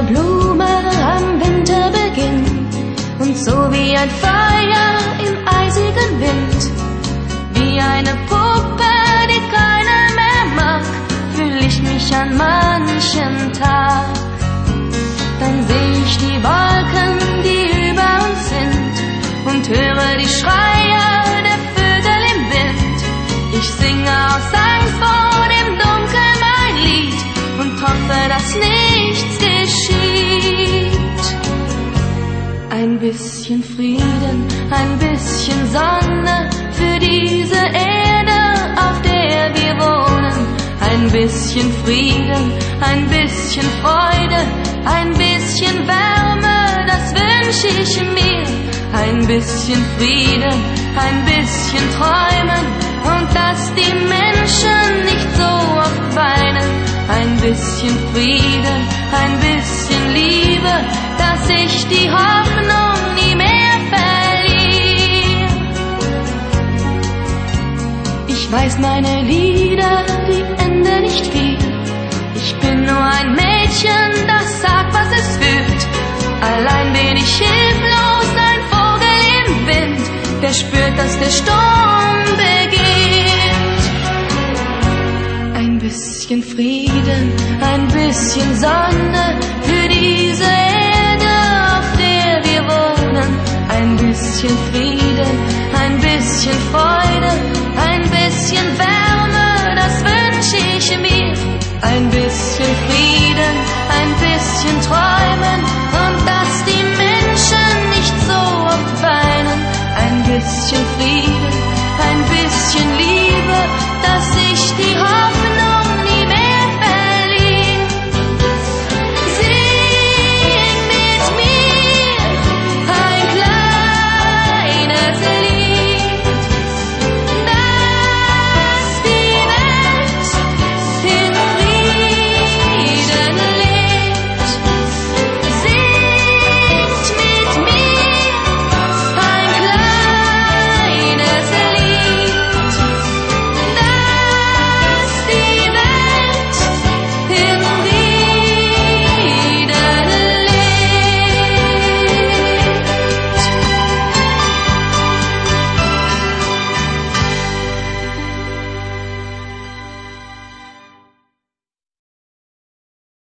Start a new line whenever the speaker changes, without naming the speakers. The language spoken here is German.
Blume am Winterbeginn und so wie ein Feuer im eisigen Wind, wie eine Puppe, die keiner mehr mag, fühl ich mich an manchen Tag. Dann seh ich die Wolken, die über uns sind und höre die Schreie der Vögel im Wind. Ich singe aus Angst vor dem Dunkeln mein Lied und hoffe, dass nichts geschieht. Ein bisschen Frieden, ein bisschen Sonne für diese Erde, auf der wir wohnen. Ein bisschen Frieden, ein bisschen Freude, ein bisschen Wärme, das wünsch ich mir. Ein bisschen Frieden, ein bisschen Träumen und dass die Menschen nicht so oft weinen. Ein bisschen Frieden, ein bisschen Liebe, dass ich die Hoffnung nie mehr verliere. Ich weiß, meine Lieder, die enden nicht viel. Ich bin nur ein Mädchen, das sagt, was es fühlt. Allein bin ich hilflos, ein Vogel im Wind, der spürt, dass der Sturm beginnt. Ein bisschen Frieden, ein bisschen Sonne für diese Erde, auf der wir wohnen. Ein bisschen Frieden, ein bisschen Freude, ein bisschen Wärme, das wünsch ich mir. Ein